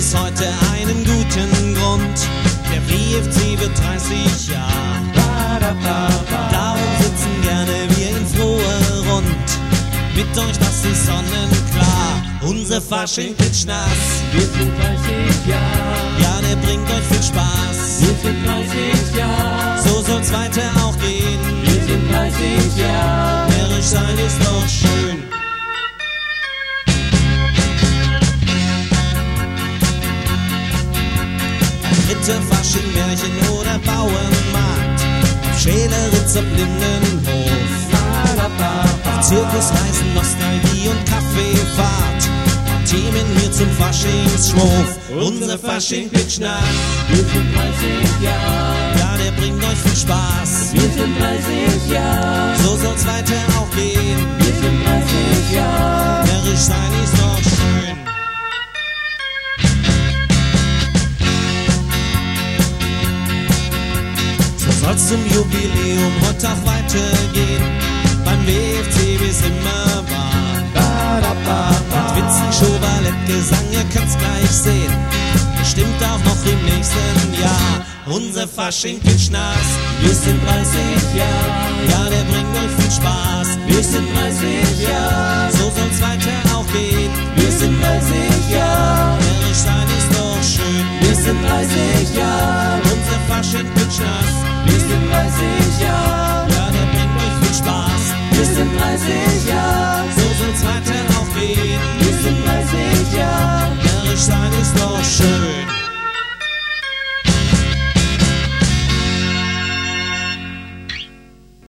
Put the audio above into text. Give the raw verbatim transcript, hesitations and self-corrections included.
es heute einen guten Grund. Der W F C wird dreißig Jahre. Darum sitzen gerne wir in frohe Rund. Mit euch, das ist sonnenklar. Unser Fasching klitschnass. Wir sind dreißig Jahre. Ja, der bringt euch viel Spaß. Wir sind dreißig Jahre. So soll's weiter auch gehen. Wir sind dreißig Jahre. Närrisch sein ist doch schön. Ritter, Fasching, Märchen oder Bauernmarkt. Auf Schäleritz, auf Lindenhof. Auf Zirkusreisen, Nostalgie und Kaffeefahrt. Themen hier zum Faschingsschmuf. Unser Fasching klitschnass. Wir sind dreißig Jahre. Ja, der bringt euch viel Spaß. Wir sind dreißig Jahre. So soll's weiter auch gehen. Wir sind dreißig Jahre. Närrisch sein ist doch schön. So soll's zum Jubiläum heute auch weitergehen. Beim W F C wie's immer war. Mit Witzen, Show, Ballett, Gesang, ihr könnt's gleich sehen. Bestimmt auch noch im nächsten Jahr. Unser Fasching klitschnass. Wir sind dreißig Jahre. Ja, der bringt euch viel Spaß. Wir sind dreißig Jahre. So soll's weiter auch gehen. Wir sind dreißig Jahre. Närrisch sein ist doch schön. Wir sind dreißig Jahre. Unser Fasching klitschnass. Wir sind dreißig Jahre. Ja, der bringt euch viel Spaß. Wir sind dreißig Jahre. So soll's weiter auch gehen. Wir sind dreißig Jahre. Närrisch sein ist doch schön.